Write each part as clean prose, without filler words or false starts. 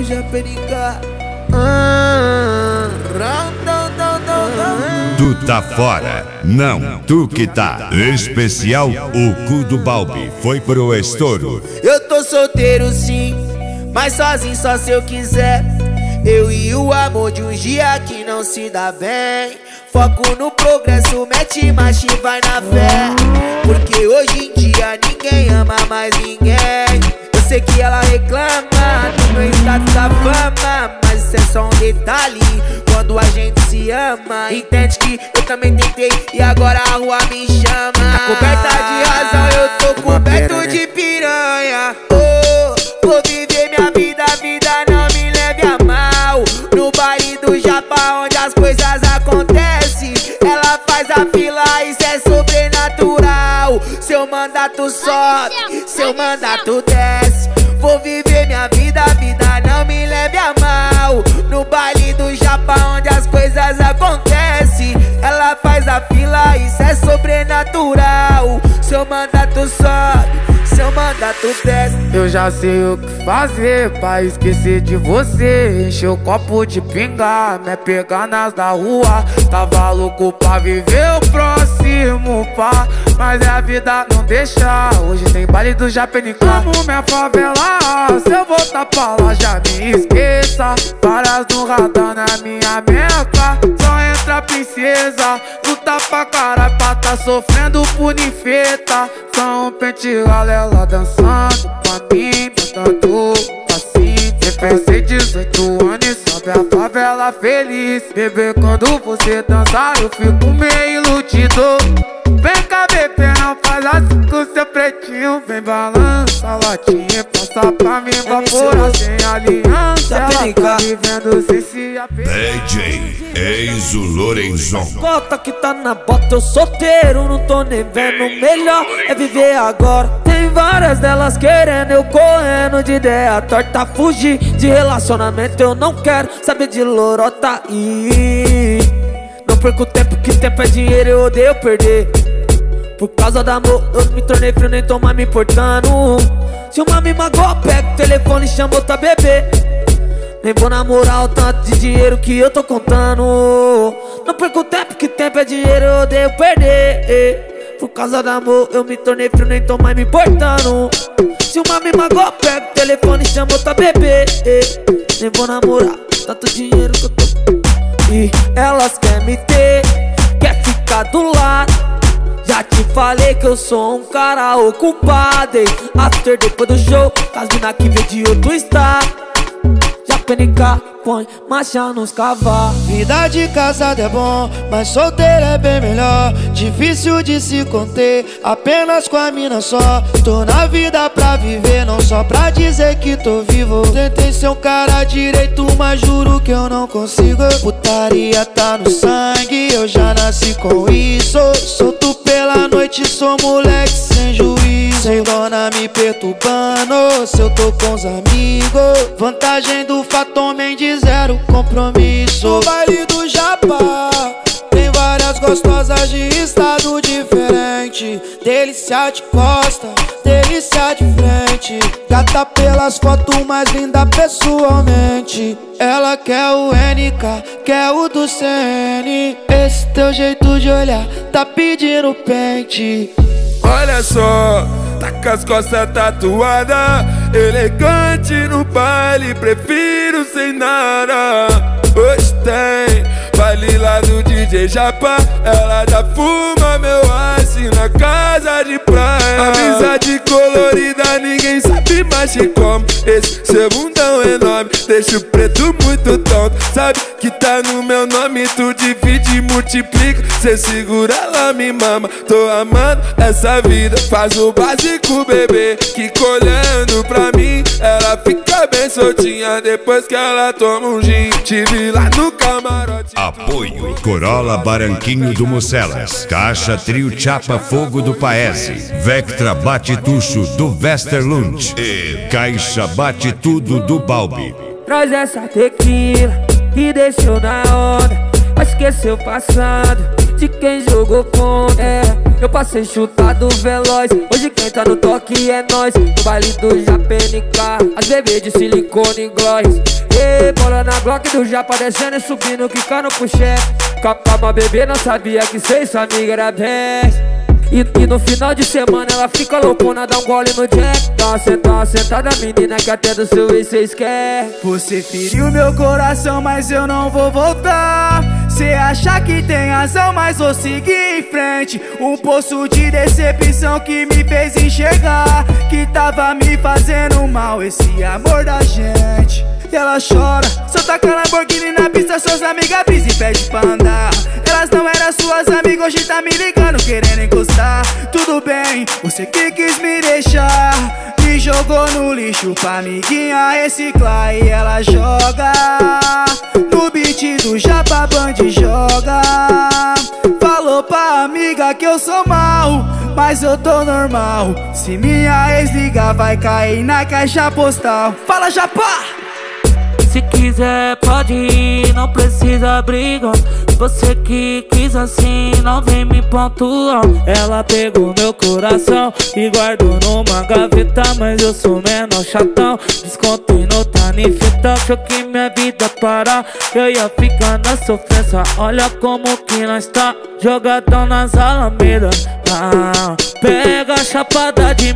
Japenica. Tu tá fora, não, tu que tá. Especial O Cu do Balbi foi pro estouro. Eu tô solteiro sim, mas sozinho só se eu quiser. Eu e o amor de um dia que não se dá bem. Foco no progresso, mete marcha e vai na fé. Porque hoje em dia ninguém ama mais ninguém. Eu sei que ela reclama do meu status da fama, mas isso é só um detalhe quando a gente se ama. Entende que eu também tentei e agora a rua me chama. Tá coberta de razão, eu tô coberto de piranha. Oh, vou viver minha vida, a vida não me leve a mal. No baile do Japa onde as coisas acontecem, ela faz a fila, isso é sobrenatural. Seu mandato sobe, seu mandato desce. Vou viver minha vida, a vida não me leve a mal. No baile do Japa onde as coisas acontecem, ela faz a fila, isso é sobrenatural. Seu mandato sobe, seu mandato desce. Eu já sei o que fazer pra esquecer de você. Encher o copo de pinga, me pegar nas da rua. Tava louco pra viver o próximo pá, mas a vida não deixa. Hoje tem baile do Japenica. Amo minha favela, se eu voltar pra lá já me esqueça. Várias no radar na minha meca, só entra princesa. Luta pra caralho pra tá sofrendo punifeta. Só um pente galela dançando pra mim, botando assim. Pensei 18 anos e sobe a favela feliz. Bebê, quando você dançar eu fico meio iludido. Vem cá, bebê, não faz assim com seu pretinho. Vem balança a latinha, passa pra mim, vapora sem aliança. Ela tá vivendo sem se apegar. DJ Enzo Lorenzon. Bota que tá na bota, eu solteiro, não tô nem vendo. Melhor é viver agora. Tem várias delas querendo, eu correndo de ideia torta. Fugir de relacionamento, eu não quero saber de lorota. E não perco tempo, que tempo é dinheiro, eu odeio perder. Por causa do amor, eu me tornei frio, nem tô mais me importando. Se uma me magoa, pega o telefone e chama outra bebê. Nem vou namorar o tanto de dinheiro que eu tô contando. Não perco tempo, que tempo é dinheiro, eu odeio perder. Por causa do amor, eu me tornei frio, nem tô mais me importando. Se uma me magoa, pega o telefone e chama outra bebê. Nem vou namorar tanto dinheiro que eu tô. E elas querem me ter, quer ficar do lado. Já te falei que eu sou um cara ocupado. After depois do show, as mina que vem de outro estado. Japenica põe marcha nos cavalos. Vida de casado é bom, mas solteiro é bem melhor. Difícil de se conter, apenas com a mina só. Tô na vida pra viver, não só pra dizer que tô vivo. Tentei ser um cara direito, mas juro que eu não consigo. Putaria tá no sangue, eu já nasci com isso. Solto pela noite, sou moleque sem juízo. Sem dona me perturbando, se eu tô com os amigos. Vantagem do fato homem de zero compromisso. No baile do Japa tem várias gostosas de estado diferente. Delícia de costa, delícia de frente. Gata pelas fotos, mais linda pessoalmente. Ela quer o NK, quer o do CN. Esse teu jeito de olhar tá pedindo pente. Olha só, tá com as costas tatuadas, elegante no baile, prefiro sem nada. Hoje tem baile lá do DJ Japa, ela já fuma meu ice na casa de praia. Amizade colorida, ninguém sabe mais de como. Esse seu bundão enorme deixa o preto muito tonto. Sabe que tá no meu nome, tu divide e multiplica. Cê segura, ela me mama, tô amando essa vida. Faz o básico, bebê, que olhando pra mim ela fica bem soltinha depois que ela toma um gin. Tive lá no camarote. Apoio Corolla Baranquinho do Mocelas, Caixa Trio Chapa Fogo do Paese, Vectra Bate Tucho do Westerlund e Caixa Bate Tudo do Balbi. Traz essa tequila e deixou na onda, vai esquecer o passado. de quem jogou contra. Eu passei chutado veloz, hoje quem tá no toque é nós. No baile do JPNK, as bebês de silicone e gloss. E bola na Glock do Japa descendo e subindo, quicando pro chefe. Calma bebê, não sabia que cê e sua amiga era best. E no final de semana ela fica loucona, dá um gole no jack. Tá uma sentada menina que até do seu ex cês quer. Você feriu meu coração, mas eu não vou voltar. Cê acha que tem razão, mas vou seguir em frente. Um poço de decepção que me fez enxergar que tava me fazendo mal esse amor da gente. E ela chora, só taca Lamborghini na pista, suas amigas brisa e pede pra andar. Elas não eram suas amigas, hoje tá me ligando, querendo encostar. Tudo bem, você que quis me deixar, me jogou no lixo pra amiguinha reciclar. E ela joga no beat do Japa Band, joga. Falou pra amiga que eu sou mal, mas eu tô normal. Se minha ex ligar vai cair na caixa postal. Fala, Japa! Se quiser pode ir, não precisa brigar. Você que quis assim, não vem me pontuar. Ela pegou meu coração e guardou numa gaveta, mas eu sou menor chatão. Descontei no tanifeta, achou que minha vida parar, eu ia ficar na sofrência. Olha como que nós tá, jogadão nas alamedas. Pega a chapada de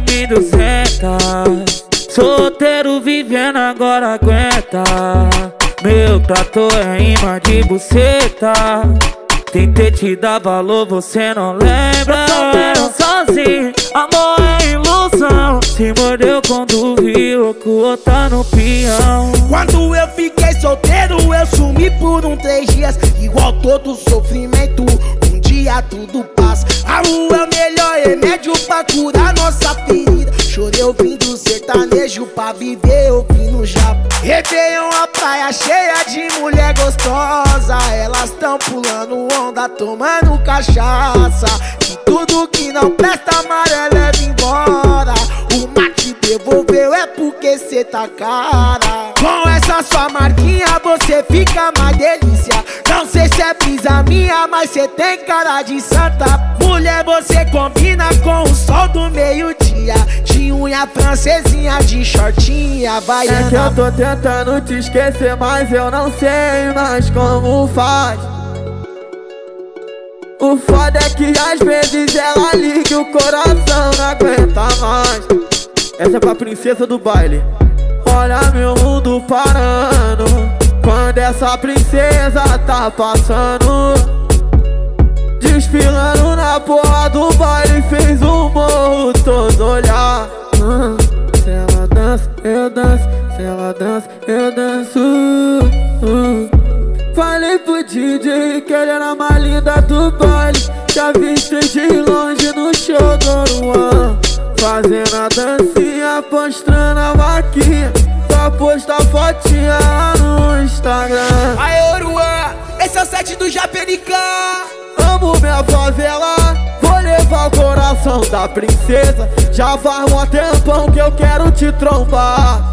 1.200. Solteiro vivendo agora aguenta. Meu trator é imã de buceta. Tentei te dar valor, você não lembra. Solteiro sozinho, amor é ilusão. Se mordeu quando viu que o outro tá no peão. Quando eu fiquei solteiro eu sumi por 3 dias. Igual todo sofrimento, um dia tudo passa. A rua é o melhor remédio pra curar nossa ferida. Chorei ouvindo sertanejo pra viver ouvindo Japa. Réveillon, a praia cheia de mulher gostosa. Elas tão pulando onda, tomando cachaça. E tudo que não presta amarelo leva embora. O mate devolveu é porque cê tá cara. Com essa sua marquinha você fica mais delícia. Não sei se é brisa minha, mas cê tem cara de santa. Mulher, você combina com o sol do meio-dia. De unha francesinha, de shortinha, baiana. É que eu tô tentando te esquecer, mas eu não sei mais como faz. O foda é que às vezes ela liga e o coração não aguenta mais. Essa é pra princesa do baile. Olha meu mundo parando quando essa princesa tá passando. Desfilando na porra do baile, fez um morro todo olhar. Se ela dança, eu danço. Se ela dança, eu danço. Falei pro DJ que ele era a mais linda do baile. Já viste de longe no show do Luan, fazendo a dancinha, mostrando a vaquinha, pra postar fotinha no Instagram. Aê, Oruan, esse é o set do JPNK. Amo minha favela, vou levar o coração da princesa. Já faz um tempão que eu quero te trombar.